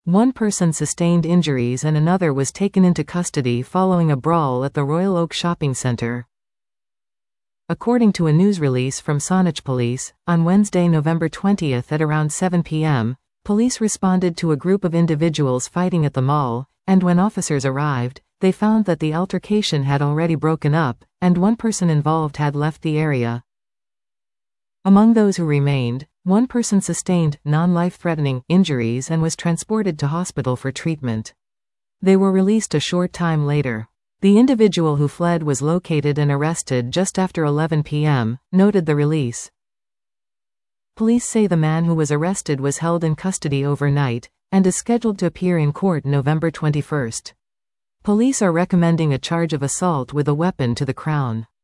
One person sustained injuries and another was taken into custody following a brawl at the Royal Oak Shopping Centre. According to a news release from Saanich Police, on Wednesday, November 20 at around 7 p.m., police responded to a group of individuals fighting at the mall, and when officers arrived, they found that the altercation had already broken up, and one person involved had left the area. Among those who remained, one person sustained non-life-threatening injuries and was transported to hospital for treatment. They were released a short time later. The individual who fled was located and arrested just after 11 p.m., noted the release. Police say the man who was arrested was held in custody overnight, and is scheduled to appear in court November 21. Police are recommending a charge of assault with a weapon to the Crown.